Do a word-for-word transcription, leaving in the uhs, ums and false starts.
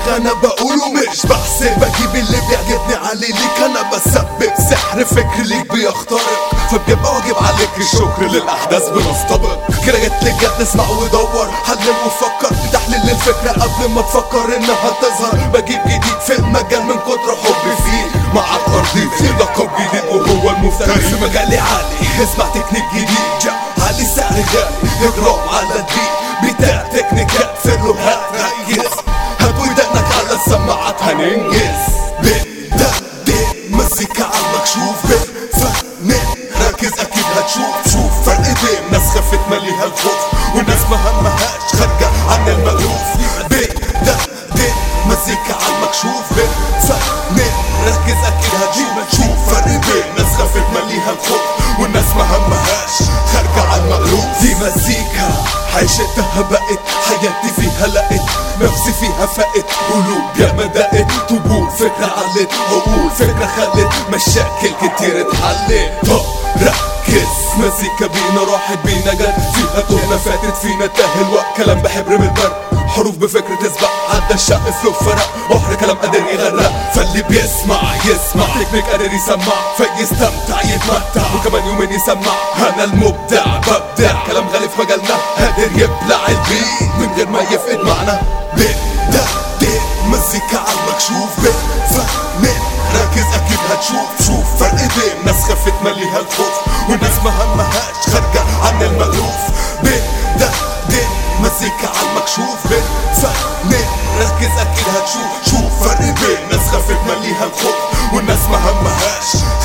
دماغ انا بقوله مش بحسب، بجيب اللي بيعجبني عليه ليك انا بسبب سحر فكر ليك بيخترق، فبيبقى واجب عليك الشكر للاحداث بنستبق. كده جت لك جت تسمع ودور حلل وفكر تحليل الفكرة قبل ما تفكر انها تظهر. بجيب جديد في المجال من كتر حبي فيه، مع الارض في لقب جديد وهو المفتري في مجالي عالي. اسمع تكنيك جديد علي سعر غالي، اجرام على البيت بتاع تكنيكات في اللغات. ركز هات ودانك على السماعات هننجز. بتدق مزيكا على المكشوف بفنان ركز اكيد هتشوف. شوف فرق بين ناس خفت ماليها الخوف وناس مهمهاش خارجة عن المألوف. بتدق مزيكا على المكشوف بفنان ركز اكيد هتشوف. شوف فرق بين ناس خفت ماليها الخوف والناس مهمهاش خارجة عن المألوف. دي مزيكا عيشتها بقت حياتي فيها لقيت نفسي فيها فقت قلوب يا مدقت طبول فكرة علت عقول فكرة خلت مشاكل كتير اتحلت. طب ركز مزيكا بينا راحت بينا جت فيها تهنا فاتت فينا تاه الوقت. كلام بحبر من البرق حروف بفكر تسبق عدى الشق فلو فرق بحر كلام قادر يغرق. فاللي بيسمع يسمع تكنيك قادر يسمع فيستمتع يتمتع وكمان يومين يسمع. انا المبدع ببدع كلام غالي في مجالنا قادر يبلع البيت من غير ما يفقد معنى. بتدق مزيكا على المكشوف بفنان ركز اكيد هتشوف. شوف فرق بين ناس خفت ماليها الخوف والناس مهمهاش خارجة عن المألوف. بتدق مزيكا على المكشوف بفنان ركز اكيد هتشوف. شوف فرق بين ناس خفت ماليها الخوف والناس مهمهاش